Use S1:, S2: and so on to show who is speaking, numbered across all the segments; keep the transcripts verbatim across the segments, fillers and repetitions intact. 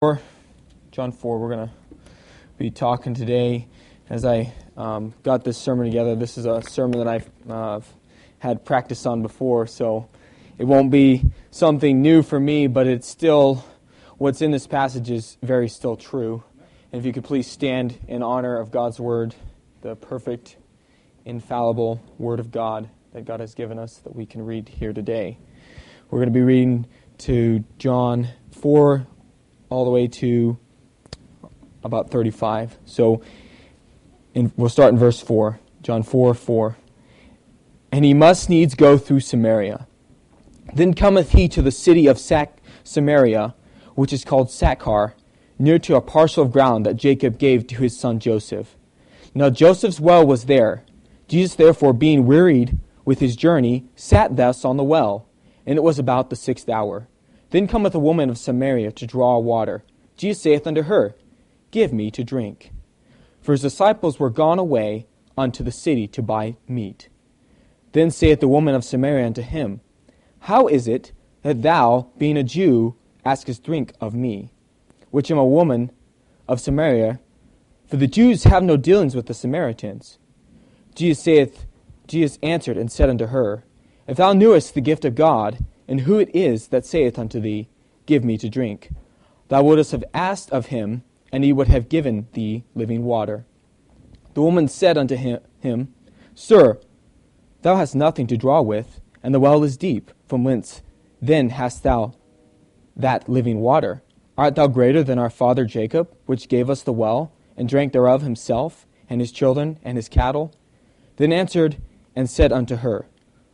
S1: John four, we're going to be talking today. As I um, got this sermon together, this is a sermon that I've uh, had practice on before, so it won't be something new for me, but it's still, what's in this passage is very still true. And if you could please stand in honor of God's Word, the perfect, infallible Word of God that God has given us that we can read here today. We're going to be reading to John four all the way to about thirty-five. So in, we'll start in verse four. John four, four. And he must needs go through Samaria. Then cometh he to the city of Sac- Samaria, which is called Sychar, near to a parcel of ground that Jacob gave to his son Joseph. Now Joseph's well was there. Jesus therefore, being wearied with his journey, sat thus on the well, and it was about the sixth hour. Then cometh a woman of Samaria to draw water. Jesus saith unto her, Give me to drink. For his disciples were gone away unto the city to buy meat. Then saith the woman of Samaria unto him, How is it that thou, being a Jew, askest drink of me, which am a woman of Samaria? For the Jews have no dealings with the Samaritans. Jesus saith, Jesus answered and said unto her, If thou knewest the gift of God, and who it is that saith unto thee, Give me to drink, thou wouldst have asked of him, and he would have given thee living water. The woman said unto him, Sir, thou hast nothing to draw with, and the well is deep. From whence then hast thou that living water? Art thou greater than our father Jacob, which gave us the well, and drank thereof himself, and his children, and his cattle? Then answered and said unto her,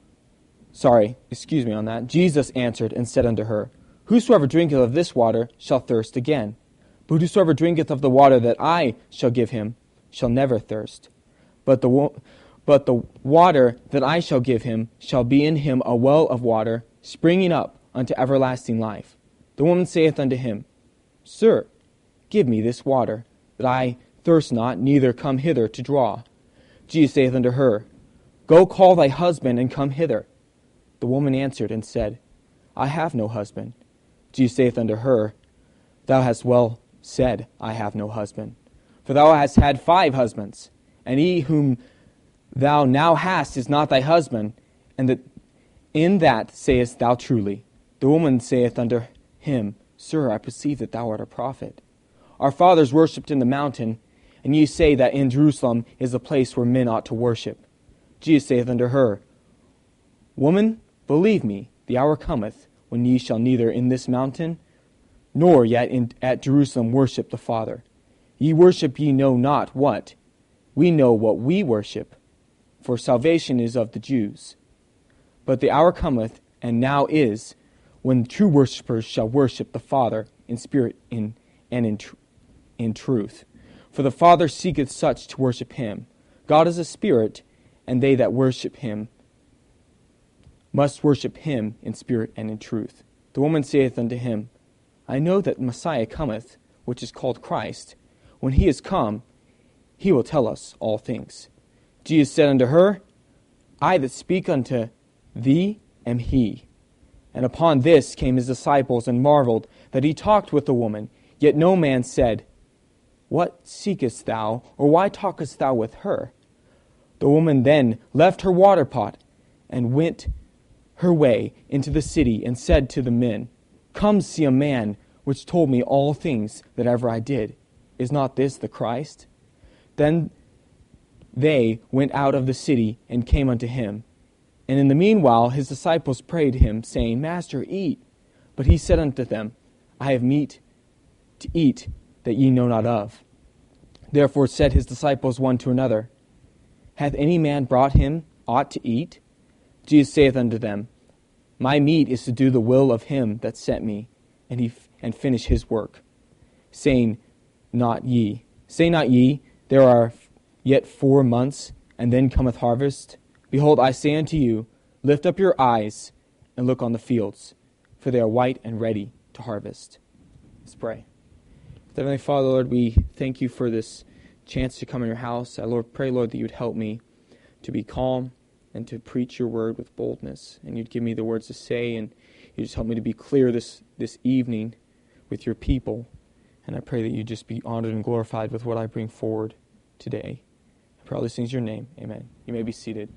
S1: Sorry, excuse me on that. Jesus answered and said unto her, Whosoever drinketh of this water shall thirst again. But whosoever drinketh of the water that I shall give him shall never thirst. But the, but the water that I shall give him shall be in him a well of water, springing up unto everlasting life. The woman saith unto him, Sir, give me this water, that I thirst not, neither come hither to draw. Jesus saith unto her, Go call thy husband, and come hither. The woman answered and said, I have no husband. Jesus saith unto her, Thou hast well said, I have no husband. For thou hast had five husbands, and he whom thou now hast is not thy husband, and that in that sayest thou truly. The woman saith unto him, Sir, I perceive that thou art a prophet. Our fathers worshipped in the mountain, and ye say that in Jerusalem is the place where men ought to worship. Jesus saith unto her, Woman, believe me, the hour cometh, when ye shall neither in this mountain, nor yet in, at Jerusalem worship the Father. Ye worship ye know not what. We know what we worship, for salvation is of the Jews. But the hour cometh, and now is, when true worshippers shall worship the Father in spirit in, and in, tr- in truth. For the Father seeketh such to worship him. God is a spirit, and they that worship him must worship him in spirit and in truth. The woman saith unto him, I know that Messiah cometh, which is called Christ. When he is come, he will tell us all things. Jesus said unto her, I that speak unto thee am he. And upon this came his disciples, and marveled that he talked with the woman. Yet no man said, What seekest thou, or why talkest thou with her? The woman then left her water pot, and went her way into the city, and said to the men, Come see a man which told me all things that ever I did. Is not this the Christ? Then they went out of the city, and came unto him. And in the meanwhile his disciples prayed him, saying, Master, eat. But he said unto them, I have meat to eat that ye know not of. Therefore said his disciples one to another, Hath any man brought him aught to eat? Jesus saith unto them, My meat is to do the will of him that sent me, and he f- and finish his work. Saying not ye, say not ye, There are yet four months, and then cometh harvest? Behold, I say unto you, Lift up your eyes, and look on the fields, for they are white and ready to harvest. Let's pray. Heavenly Father, Lord, we thank you for this chance to come in your house. I Lord, pray, Lord, that you would help me to be calm and to preach your word with boldness. And you'd give me the words to say, and you just help me to be clear this, this evening with your people. And I pray that you just be honored and glorified with what I bring forward today. I pray all these things in your name. Amen. You may be seated.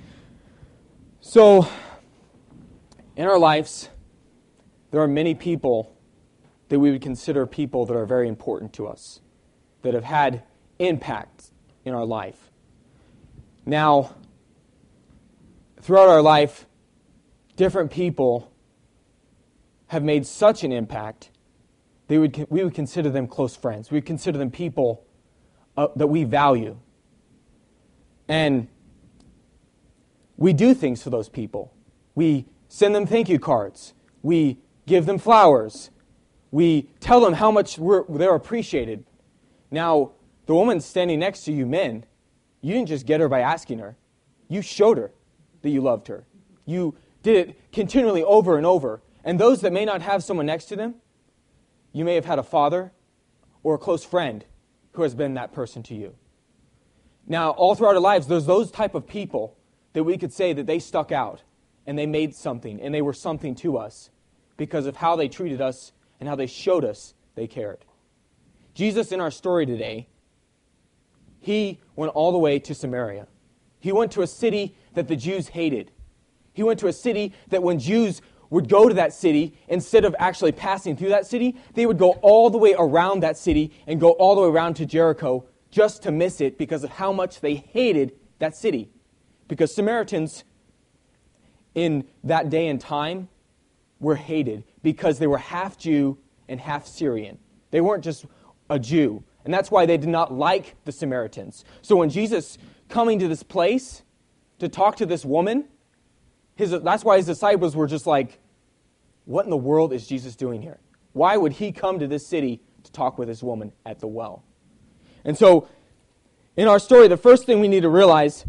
S1: So, in our lives, there are many people that we would consider people that are very important to us, that have had impact in our life. Now, throughout our life, different people have made such an impact, they would we would consider them close friends. We would consider them people uh, that we value. And we do things for those people. We send them thank you cards. We give them flowers. We tell them how much we're, they're appreciated. Now, the woman standing next to you, men, you didn't just get her by asking her. You showed her that you loved her. You did it continually over and over. And those that may not have someone next to them, you may have had a father or a close friend who has been that person to you. Now, all throughout our lives, there's those type of people that we could say that they stuck out and they made something and they were something to us because of how they treated us and how they showed us they cared. Jesus, in our story today, he went all the way to Samaria. He went to a city that the Jews hated. He went to a city that when Jews would go to that city, instead of actually passing through that city, they would go all the way around that city and go all the way around to Jericho just to miss it because of how much they hated that city. Because Samaritans in that day and time were hated because they were half Jew and half Syrian. They weren't just a Jew. And that's why they did not like the Samaritans. So when Jesus coming to this place to talk to this woman, his, that's why his disciples were just like, what in the world is Jesus doing here? Why would he come to this city to talk with this woman at the well? And so in our story, the first thing we need to realize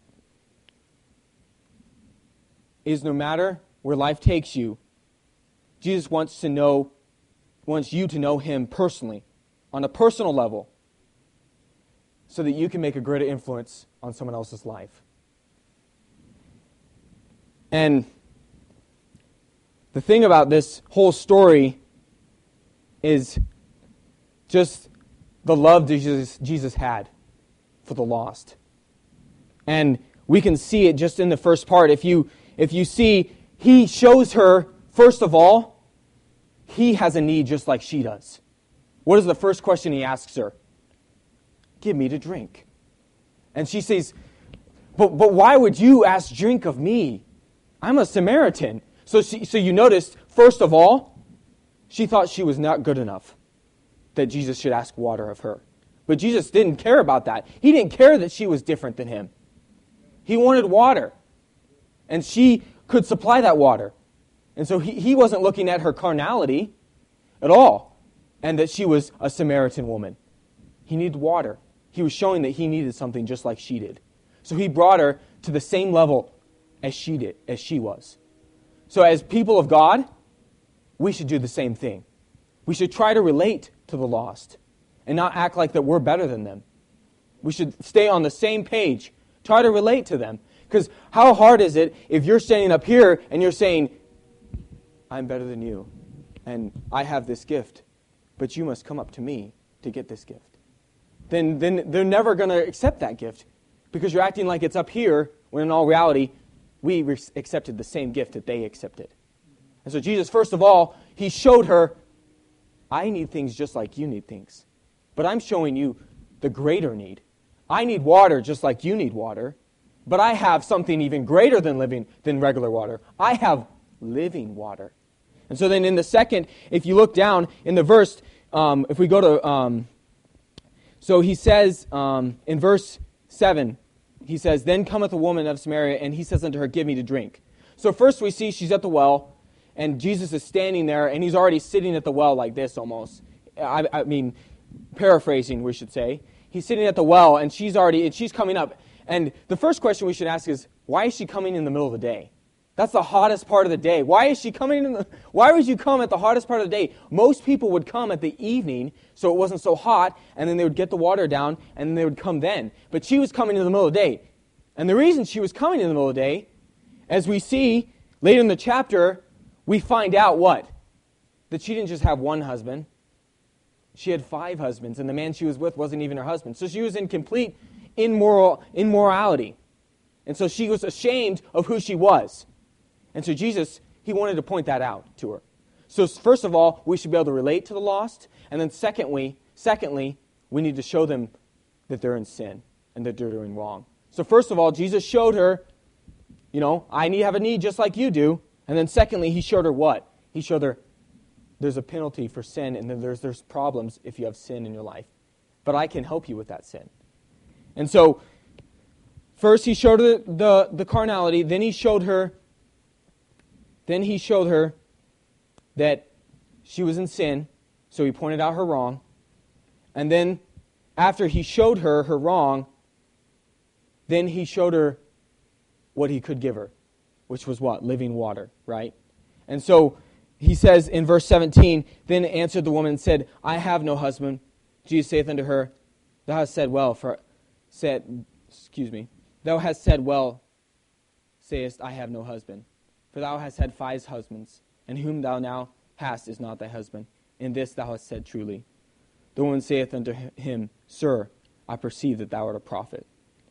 S1: is no matter where life takes you, Jesus wants to know, wants you to know him personally, on a personal level, so that you can make a greater influence on someone else's life. And the thing about this whole story is just the love that Jesus, Jesus had for the lost. And we can see it just in the first part. If you if you see, he shows her, first of all, he has a need just like she does. What is the first question he asks her? Give me to drink. And she says, but, but why would you ask drink of me? I'm a Samaritan. So, she, so you noticed, first of all, she thought she was not good enough that Jesus should ask water of her. But Jesus didn't care about that. He didn't care that she was different than him. He wanted water. And she could supply that water. And so he, he wasn't looking at her carnality at all, and that she was a Samaritan woman. He needed water. He was showing that he needed something just like she did. So he brought her to the same level as she did, as she was. So as people of God, we should do the same thing. We should try to relate to the lost and not act like that we're better than them. We should stay on the same page. Try to relate to them. Because how hard is it if you're standing up here and you're saying, I'm better than you, and I have this gift, but you must come up to me to get this gift. Then, then they're never going to accept that gift because you're acting like it's up here when in all reality, we re- accepted the same gift that they accepted. And so Jesus, first of all, he showed her, I need things just like you need things. But I'm showing you the greater need. I need water just like you need water. But I have something even greater than living than regular water. I have living water. And so then in the second, if you look down in the verse, um, if we go to, um, so he says um, in verse seven, he says, then cometh a woman of Samaria, and he says unto her, give me to drink. So first we see she's at the well, and Jesus is standing there, and he's already sitting at the well like this almost. I, I mean, paraphrasing, we should say. He's sitting at the well, and she's already, and she's coming up. And the first question we should ask is, why is she coming in the middle of the day? That's the hottest part of the day. Why is she coming in the, why would you come at the hottest part of the day? Most people would come at the evening so it wasn't so hot, and then they would get the water down, and then they would come then. But she was coming in the middle of the day. And the reason she was coming in the middle of the day, as we see later in the chapter, we find out what? That she didn't just have one husband. she had five husbands, and the man she was with wasn't even her husband. So she was in complete immoral immorality. And so she was ashamed of who she was. And so Jesus, he wanted to point that out to her. So first of all, we should be able to relate to the lost. And then secondly, secondly, we need to show them that they're in sin and that they're doing wrong. So first of all, Jesus showed her, you know, I need have a need just like you do. And then secondly, he showed her what? He showed her there's a penalty for sin, and then there's there's problems if you have sin in your life. But I can help you with that sin. And so, first he showed her the, the, the carnality, then he showed her, then he showed her that she was in sin, so he pointed out her wrong. And then, after he showed her her wrong, then he showed her what he could give her, which was what? Living water, right? And so, he says in verse seventeen, then answered the woman and said, I have no husband. Jesus saith unto her, Thou hast said well, for said, excuse me, Thou hast said well, sayest, I have no husband. For thou hast had five husbands, and whom thou now hast is not thy husband. In this thou hast said truly. The woman saith unto him, Sir, I perceive that thou art a prophet.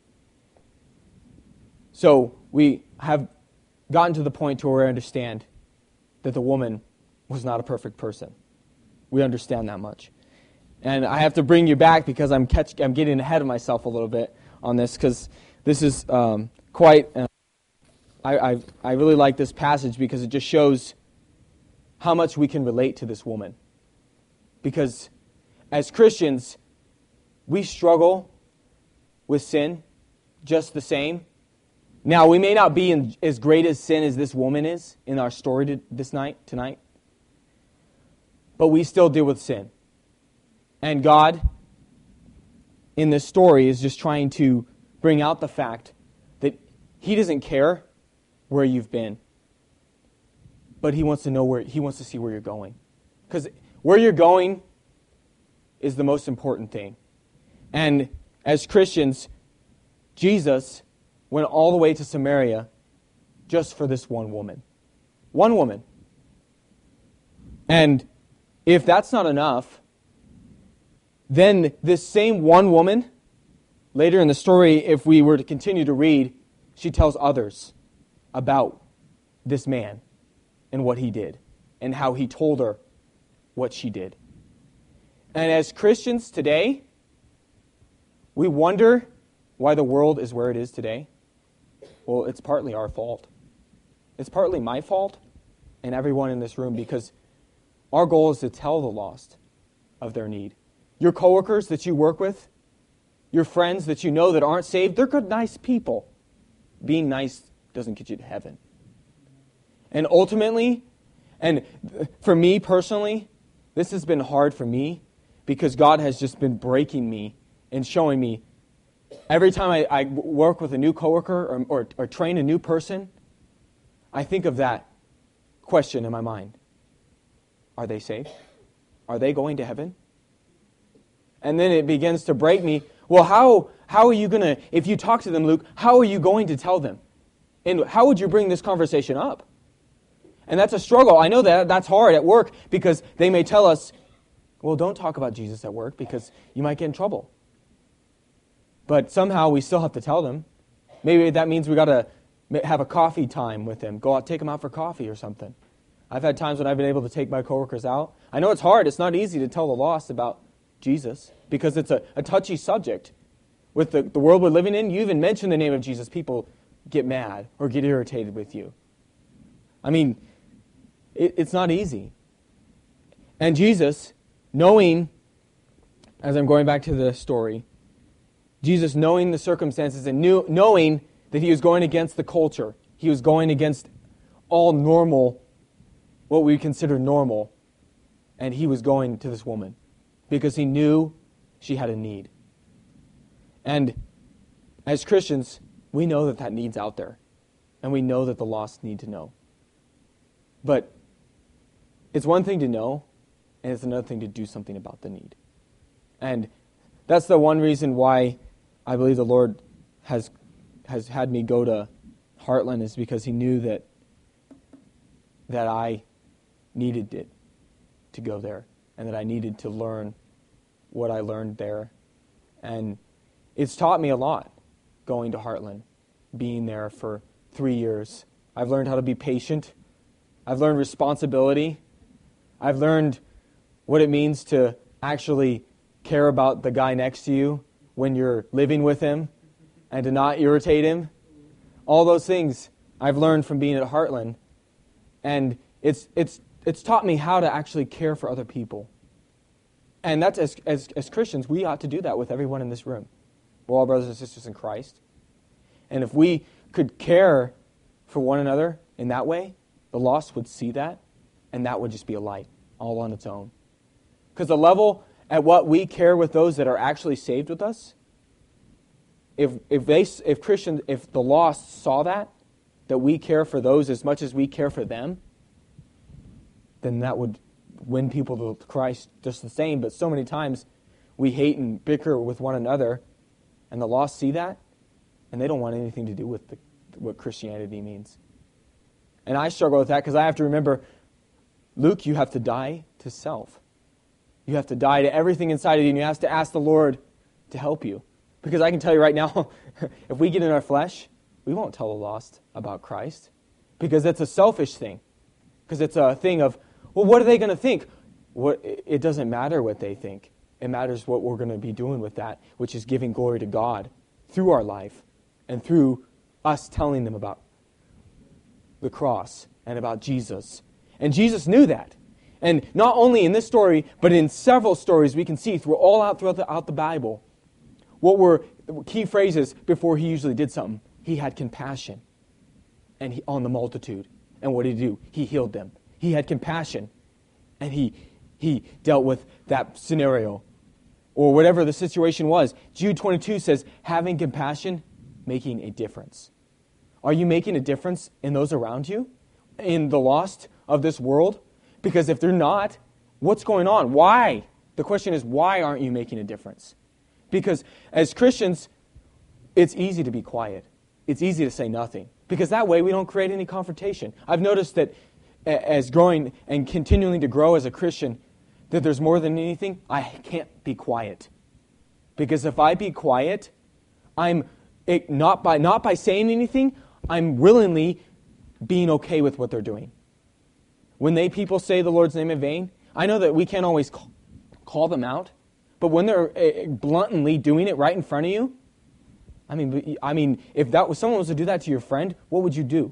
S1: So we have gotten to the point to where we understand that the woman was not a perfect person. We understand that much. And I have to bring you back because I'm catch, I'm getting ahead of myself a little bit on this, because this is um, quite... Uh, I, I, I really like this passage because it just shows how much we can relate to this woman. Because as Christians, we struggle with sin just the same. Now, we may not be in as great as sin as this woman is in our story to, this night, tonight, but we still deal with sin. And God, in this story, is just trying to bring out the fact that He doesn't care where you've been, but He wants to know where He wants to see where you're going, because where you're going is the most important thing. And as Christians, Jesus went all the way to Samaria just for this one woman. One woman. And if that's not enough, then this same one woman, later in the story, if we were to continue to read, she tells others about this man and what he did and how he told her what she did. And as Christians today, we wonder why the world is where it is today. Well, it's partly our fault. It's partly my fault and everyone in this room, because our goal is to tell the lost of their need. Your coworkers that you work with, your friends that you know that aren't saved, they're good, nice people. Being nice doesn't get you to heaven. And ultimately, and for me personally, this has been hard for me because God has just been breaking me and showing me. Every time I, I work with a new coworker or, or, or train a new person, I think of that question in my mind. Are they saved? Are they going to heaven? And then it begins to break me. Well, how how are you going to, if you talk to them, Luke, how are you going to tell them? And how would you bring this conversation up? And that's a struggle. I know that that's hard at work because they may tell us, well, don't talk about Jesus at work because you might get in trouble. But somehow we still have to tell them. Maybe that means we got to have a coffee time with them. Go out, take them out for coffee or something. I've had times when I've been able to take my coworkers out. I know it's hard. It's not easy to tell the lost about Jesus because it's a, a touchy subject. With the, the world we're living in, you even mention the name of Jesus, people get mad or get irritated with you. I mean, it, it's not easy. And Jesus, knowing, as I'm going back to the story, Jesus, knowing the circumstances and knew, knowing that he was going against the culture, he was going against all normal, what we consider normal, and he was going to this woman because he knew she had a need. And as Christians, we know that that need's out there, and we know that the lost need to know. But it's one thing to know, and it's another thing to do something about the need. And that's the one reason why I believe the Lord has has had me go to Heartland, is because he knew that that I needed it to go there, and that I needed to learn what I learned there. And it's taught me a lot going to Heartland, being there for three years. I've learned how to be patient. I've learned responsibility. I've learned what it means to actually care about the guy next to you when you're living with him and to not irritate him. All those things I've learned from being at Heartland. And it's it's it's taught me how to actually care for other people. And that's, as, as, as Christians, we ought to do that with everyone in this room. We're all brothers and sisters in Christ. And if we could care for one another in that way, the lost would see that, and that would just be a light all on its own. Because the level at what we care with those that are actually saved with us, if if they if Christians if the lost saw that, that we care for those as much as we care for them, then that would win people to Christ just the same. But so many times we hate and bicker with one another, and the lost see that, and they don't want anything to do with the, what Christianity means. And I struggle with that because I have to remember, Luke, you have to die to self. You have to die to everything inside of you, and you have to ask the Lord to help you. Because I can tell you right now, if we get in our flesh, we won't tell the lost about Christ. Because it's a selfish thing. Because it's a thing of, well, what are they going to think? What, it doesn't matter what they think. It matters what we're going to be doing with that, which is giving glory to God through our life and through us telling them about the cross and about Jesus. And Jesus knew that. And not only in this story, but in several stories we can see through all out throughout the, out the Bible, what were key phrases before he usually did something. He had compassion and he, on the multitude. And what did he do? He healed them. He had compassion, and he he dealt with that scenario, or whatever the situation was. Jude twenty-two says, having compassion, making a difference. Are you making a difference in those around you? In the lost of this world? Because if they're not, what's going on? Why? The question is, why aren't you making a difference? Because as Christians, it's easy to be quiet. It's easy to say nothing. Because that way we don't create any confrontation. I've noticed that as growing and continuing to grow as a Christian, that there's more than anything, I can't be quiet. Because if I be quiet, I'm it, not by not by saying anything, I'm willingly being okay with what they're doing. When they people say the Lord's name in vain, I know that we can't always call, call them out, but when they're uh, bluntly doing it right in front of you, I mean, I mean, if that was someone was to do that to your friend, what would you do?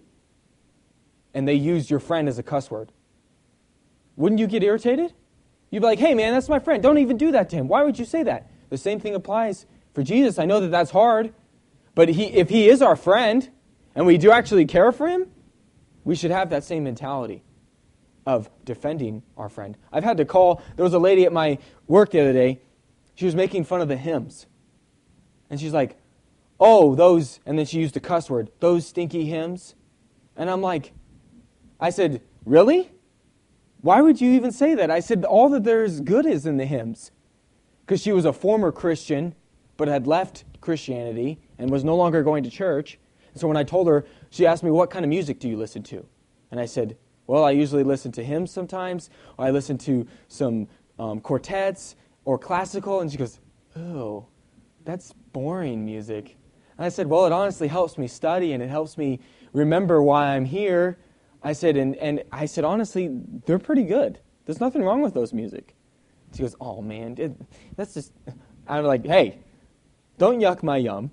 S1: And they used your friend as a cuss word. Wouldn't you get irritated? You'd be like, hey man, that's my friend. Don't even do that to him. Why would you say that? The same thing applies for Jesus. I know that that's hard, but he, if he is our friend, and we do actually care for him, we should have that same mentality of defending our friend. I've had to call, there was a lady at my work the other day, she was making fun of the hymns. And she's like, oh, those, and then she used a cuss word, those stinky hymns. And I'm like, I said, really? Why would you even say that? I said, all that there's good is in the hymns. Because she was a former Christian, but had left Christianity and was no longer going to church. And so when I told her, she asked me, what kind of music do you listen to? And I said, well, I usually listen to hymns sometimes, or I listen to some um, quartets or classical. And she goes, oh, that's boring music. And I said, well, it honestly helps me study and it helps me remember why I'm here. I said, and, and I said, honestly, they're pretty good. There's nothing wrong with those music. She goes, oh man, it, that's just, I'm like, hey, don't yuck my yum.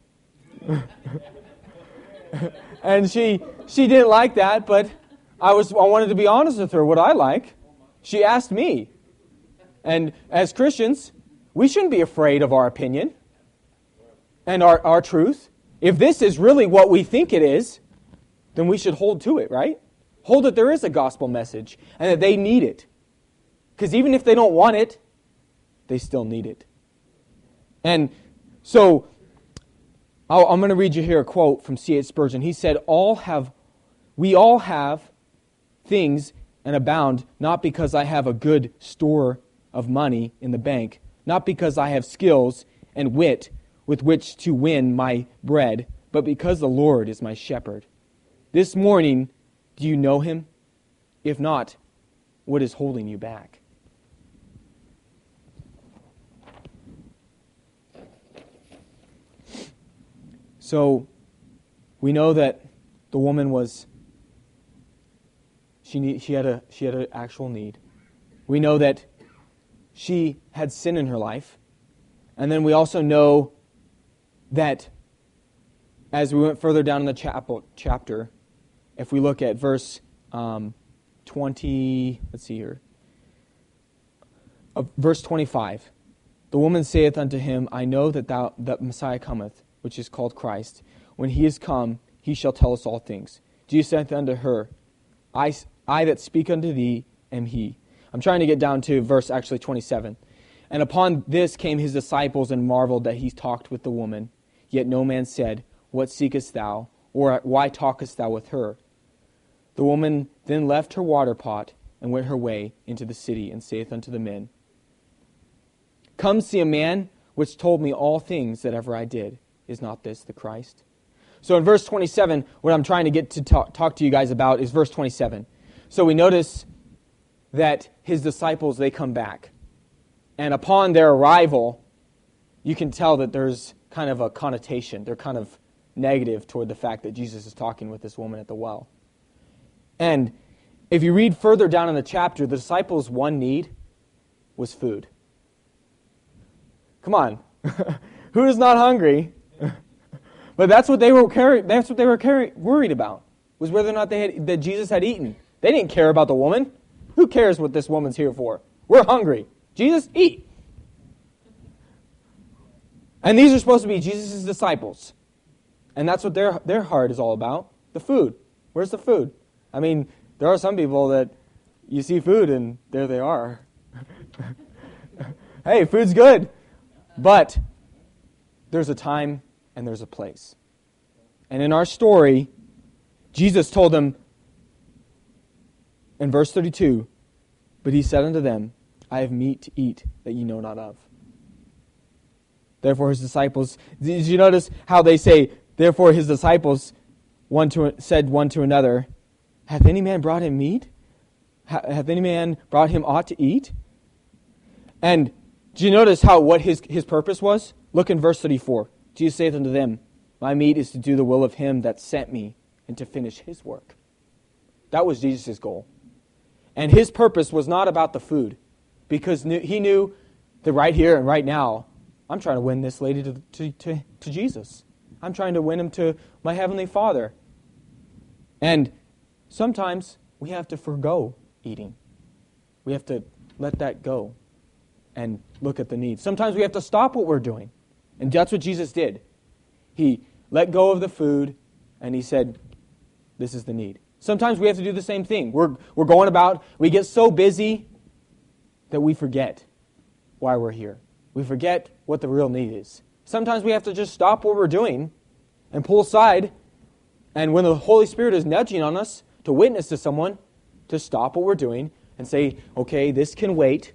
S1: And she she didn't like that, but I was I wanted to be honest with her what I like. She asked me. And as Christians, we shouldn't be afraid of our opinion and our, our truth. If this is really what we think it is, then we should hold to it, right? Hold that there is a gospel message and that they need it. Because even if they don't want it, they still need it. And so, I'll, I'm going to read you here a quote from C H Spurgeon. He said, "All have, we all have things and abound, not because I have a good store of money in the bank, not because I have skills and wit with which to win my bread, but because the Lord is my shepherd. This morning, do you know him? If not, what is holding you back?" So we know that the woman was, she need, she had a she had an actual need. We know that she had sin in her life. And then we also know that as we went further down in the chapel, chapter, if we look at verse um, twenty, let's see here, uh, verse twenty-five, the woman saith unto him, I know that thou that Messiah cometh, which is called Christ. When he is come, he shall tell us all things. Jesus saith unto her, I, I that speak unto thee am he. I'm trying to get down to verse actually twenty-seven. And upon this came his disciples and marveled that he talked with the woman. Yet no man said, What seekest thou? Or why talkest thou with her? The woman then left her water pot and went her way into the city, and saith unto the men, Come see a man which told me all things that ever I did. Is not this the Christ? So in verse twenty-seven, what I'm trying to get to talk, talk to you guys about is verse twenty-seven. So we notice that his disciples, they come back. And upon their arrival, you can tell that there's kind of a connotation. They're kind of negative toward the fact that Jesus is talking with this woman at the well. And if you read further down in the chapter, the disciples' one need was food. Come on. Who is not hungry? But that's what they were carry, that's what they were carry, worried about, was whether or not they had, that Jesus had eaten. They didn't care about the woman. Who cares what this woman's here for? We're hungry. Jesus, eat. And these are supposed to be Jesus' disciples. And that's what their their heart is all about. The food. Where's the food? I mean, there are some people that you see food and there they are. Hey, food's good. But there's a time and there's a place. And in our story, Jesus told them in verse thirty-two, But he said unto them, I have meat to eat that ye know not of. Therefore his disciples, did you notice how they say, therefore his disciples one to, said one to another, Hath any man brought him meat? Hath any man brought him aught to eat? And do you notice how what his, his purpose was? Look in verse thirty-four. Jesus saith unto them, My meat is to do the will of him that sent me, and to finish his work. That was Jesus' goal. And his purpose was not about the food, because he knew that right here and right now, I'm trying to win this lady to, to, to, to Jesus. I'm trying to win him to my Heavenly Father. And sometimes we have to forgo eating. We have to let that go and look at the needs. Sometimes we have to stop what we're doing. And that's what Jesus did. He let go of the food and he said, this is the need. Sometimes we have to do the same thing. We're, we're going about, we get so busy that we forget why we're here. We forget what the real need is. Sometimes we have to just stop what we're doing and pull aside, and when the Holy Spirit is nudging on us to witness to someone, to stop what we're doing and say, okay, this can wait.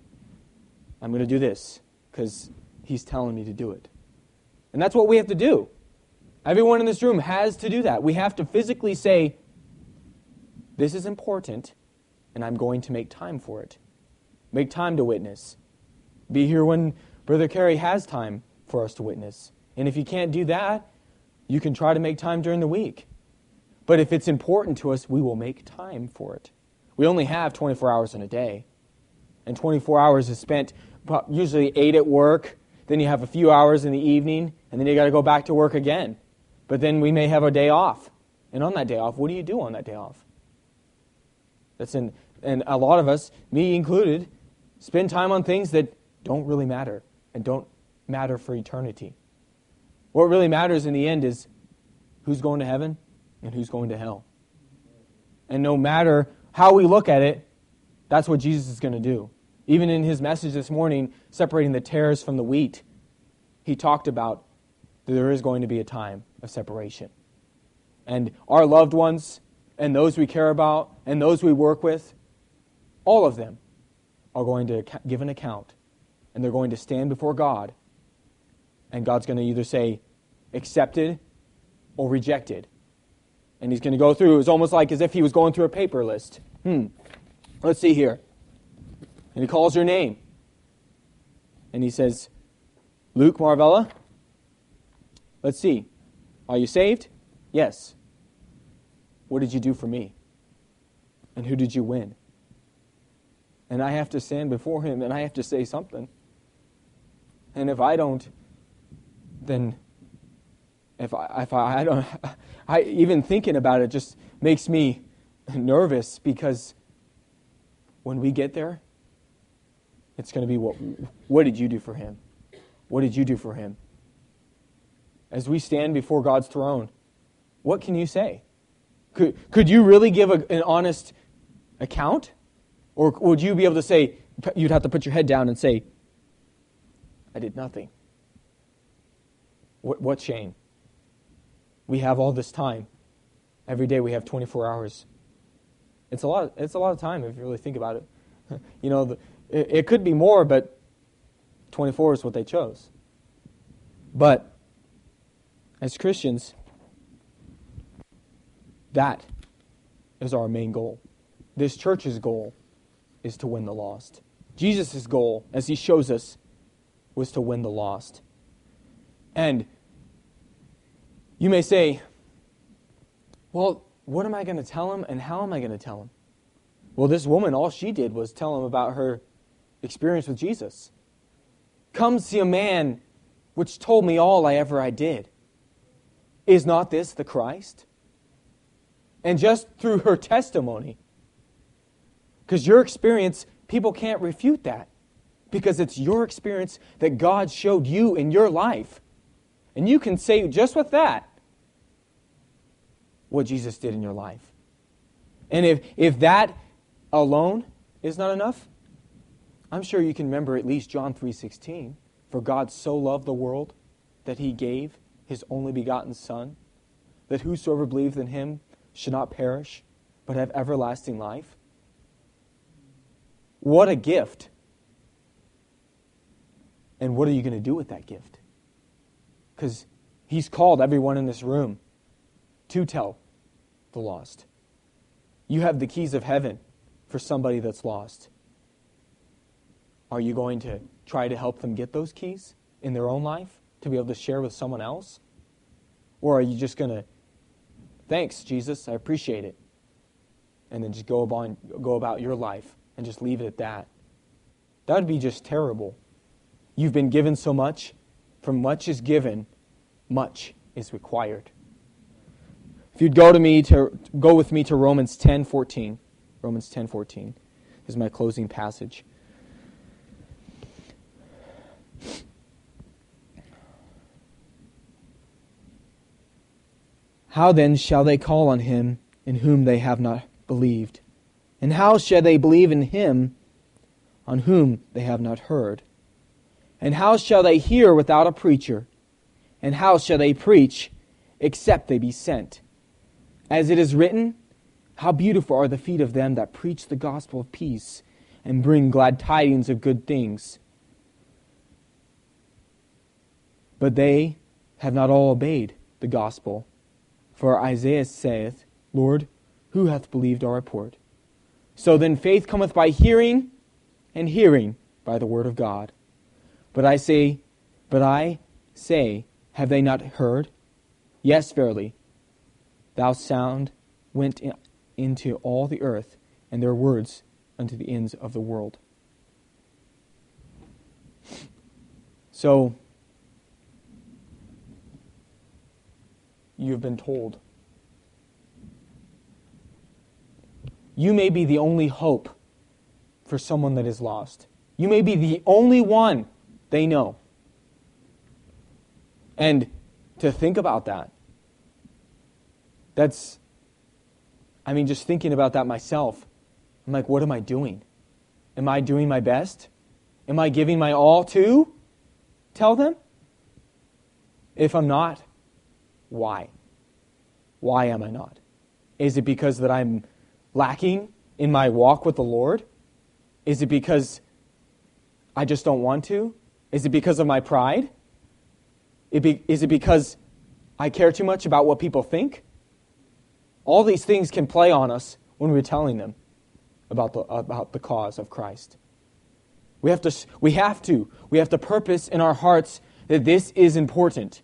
S1: I'm going to do this because he's telling me to do it. And that's what we have to do. Everyone in this room has to do that. We have to physically say, this is important, and I'm going to make time for it. Make time to witness. Be here when Brother Carey has time for us to witness. And if you can't do that, you can try to make time during the week. But if it's important to us, we will make time for it. We only have twenty-four hours in a day. And twenty-four hours is spent usually eight at work. Then you have a few hours in the evening. And then you got to go back to work again. But then we may have a day off. And on that day off, what do you do on that day off? That's in, and a lot of us, me included, spend time on things that don't really matter and don't matter for eternity. What really matters in the end is who's going to heaven and who's going to hell. And no matter how we look at it, that's what Jesus is going to do. Even in his message this morning, separating the tares from the wheat, he talked about that there is going to be a time of separation. And our loved ones and those we care about and those we work with, all of them are going to give an account. And they're going to stand before God. And God's going to either say accepted or rejected. And he's going to go through, it's almost like as if he was going through a paper list. Hmm, let's see here. And he calls your name. And he says, Luke Marvella. Let's see. Are you saved? Yes. What did you do for me? And who did you win? And I have to stand before him and I have to say something. And if I don't, then if I if I, I don't I even thinking about it just makes me nervous, because when we get there, it's going to be what what did you do for him? What did you do for him? As we stand before God's throne, what can you say? Could could you really give a, an honest account? Or would you be able to say, you'd have to put your head down and say, I did nothing. What, what shame. We have all this time. Every day we have twenty-four hours. It's a lot. It's a lot of time if you really think about it. You know, the, it, it could be more, but twenty-four is what they chose. But as Christians, that is our main goal. This church's goal is to win the lost. Jesus' goal, as he shows us, was to win the lost. And you may say, well, what am I going to tell him and how am I going to tell him? Well, this woman, all she did was tell him about her experience with Jesus. Come see a man which told me all I ever I did. Is not this the Christ? And just through her testimony, because your experience, people can't refute that. Because it's your experience that God showed you in your life. And you can say just with that what Jesus did in your life. And if, if that alone is not enough, I'm sure you can remember at least John three sixteen. For God so loved the world that he gave his only begotten Son, that whosoever believes in him should not perish, but have everlasting life. What a gift. And what are you going to do with that gift? Because he's called everyone in this room to tell the lost. You have the keys of heaven for somebody that's lost. Are you going to try to help them get those keys in their own life to be able to share with someone else? Or are you just going to, thanks, Jesus, I appreciate it, and then just go about, go about your life and just leave it at that? That would be just terrible. You've been given so much. From much is given, much is required. If you'd go to me to go with me to Romans ten fourteen. Romans ten fourteen. This is my closing passage. How then shall they call on him in whom they have not believed? And how shall they believe in him on whom they have not heard? And how shall they hear without a preacher? And how shall they preach except they be sent? As it is written, how beautiful are the feet of them that preach the gospel of peace and bring glad tidings of good things. But they have not all obeyed the gospel. For Isaiah saith, Lord, who hath believed our report? So then faith cometh by hearing, and hearing by the word of God. But I say, but I say, have they not heard? Yes, verily. Thou sound went in, into all the earth, and their words unto the ends of the world. So, you have been told. You may be the only hope for someone that is lost. You may be the only one they know. And to think about that, that's, I mean, just thinking about that myself, I'm like, what am I doing? Am I doing my best? Am I giving my all to tell them? If I'm not, why? Why am I not? Is it because that I'm lacking in my walk with the Lord? Is it because I just don't want to? Is it because of my pride? It be, is it because I care too much about what people think? All these things can play on us when we're telling them about the about the cause of Christ. We have to we have to we have to purpose in our hearts that this is important.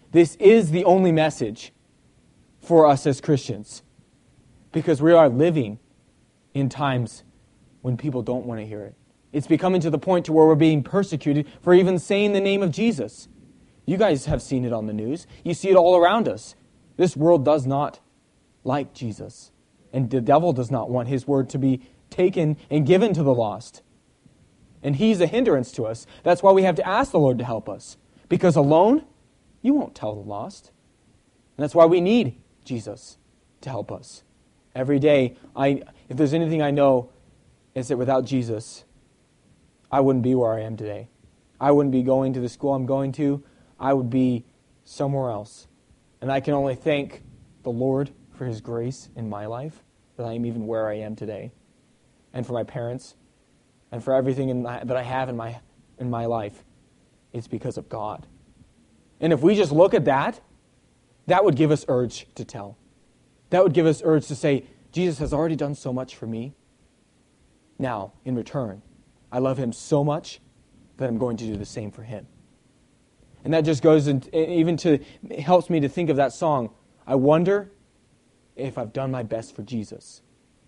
S1: This is the only message for us as Christians, because we are living in times when people don't want to hear it. It's becoming to the point to where we're being persecuted for even saying the name of Jesus. You guys have seen it on the news. You see it all around us. This world does not like Jesus. And the devil does not want his word to be taken and given to the lost. And he's a hindrance to us. That's why we have to ask the Lord to help us. Because alone, you won't tell the lost. And that's why we need Jesus to help us. Every day, I if there's anything I know, it's that without Jesus, I wouldn't be where I am today. I wouldn't be going to the school I'm going to. I would be somewhere else. And I can only thank the Lord for His grace in my life, that I am even where I am today. And for my parents, and for everything in my, that I have in my in my life. It's because of God. And if we just look at that, that would give us urge to tell. That would give us urge to say, Jesus has already done so much for me. Now, in return, I love Him so much that I'm going to do the same for Him. And that just goes in, even to, it helps me to think of that song. I wonder if I've done my best for Jesus,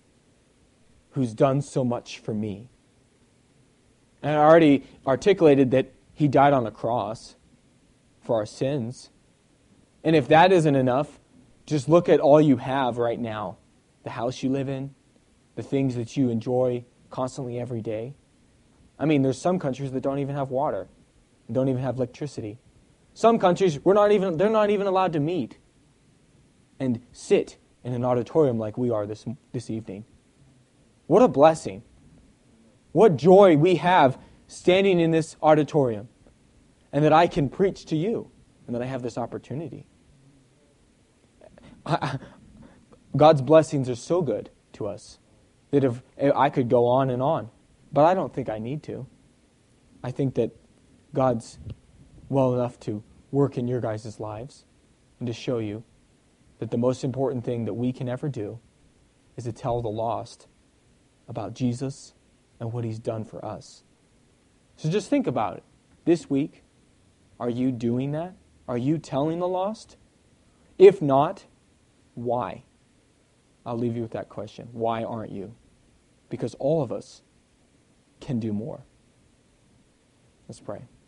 S1: who's done so much for me. And I already articulated that He died on a cross for our sins. And if that isn't enough, just look at all you have right now. The house you live in, the things that you enjoy constantly every day. I mean, there's some countries that don't even have water, don't even have electricity. Some countries, we're not even, they're not even allowed to meet and sit in an auditorium like we are this, this evening. What a blessing. What joy we have standing in this auditorium, and that I can preach to you, and that I have this opportunity. I, God's blessings are so good to us that if I could go on and on, but I don't think I need to. I think that God's well enough to work in your guys' lives and to show you that the most important thing that we can ever do is to tell the lost about Jesus and what He's done for us. So just think about it. This week, are you doing that? Are you telling the lost? If not, why? I'll leave you with that question. Why aren't you? Because all of us can do more. Let's pray.